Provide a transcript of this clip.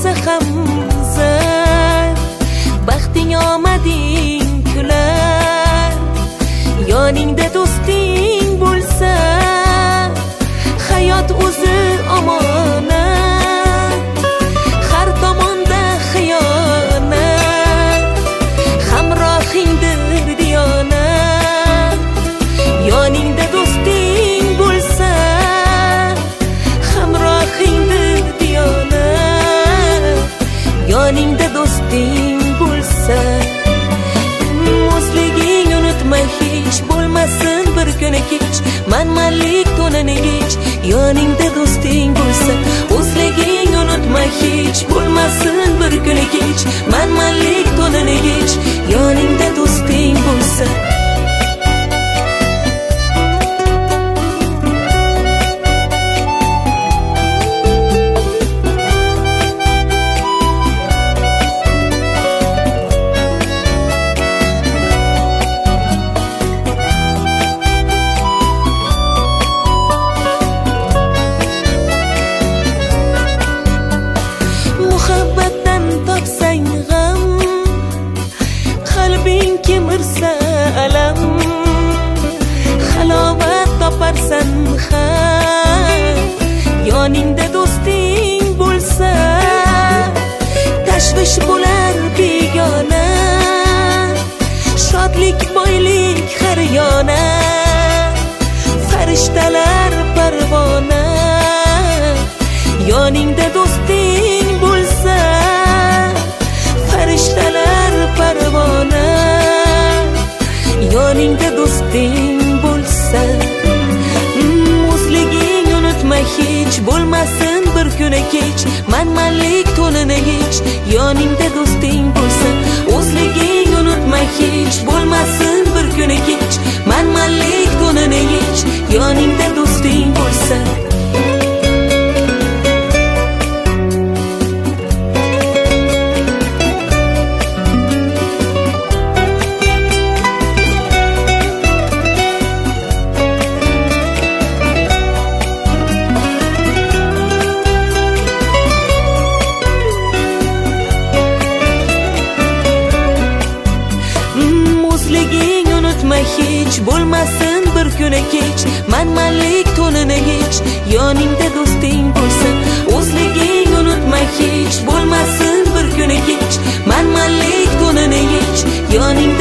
bo'lsa ham zar, baxting omading kular. Yoningda do'sting bo'lsa, hayot o'zi omonat. Har tomonda xiyonat, hamrohingdir diyonat. Yoningda do'sting bo'lsa, hamrohingdir diyonat. Yoningda do'sting bo'lsa, o'zliging unutma hech, bo'lmasin bir kuni kech. Manmanlik to'nini yech, yoningda do'sting bo'lsa. O'zliging unutma hech, bo'lmasin bir kuni kech. Manmanlik to'nini yech, yoningda do'sting bo'lsa. Muhabbatdan topsang g'am, qalbing kemirsa alam. Halovat toparsan ham, yoningda do'sting bo'lsa. Tashvish bo'lar begona, shodlik boylik har yona. Farishtalar parvona, yoningda do'sting bo'lsa. Farishtalar parvona, yoningda do'sting bo'lsa. O'zliging unutma hech, bo'lmasin bir kuni kech. Manmanlik to'nini yech, yoningda do'sting bo'lsa. O'zliging unutma hech, bo'lmasin bir kuni kech. Manmanlik to'nini yech, yoningda do'sting bo'lsa. O'zliging unutma hech, bo'lmasin bir kuni kech. Manmanlik to'nini yech, yoningda do'sting bo'lsa. O'zliging unutma hech, bo'lmasin bir kuni kech. Manmanlik to'nini yech, yoning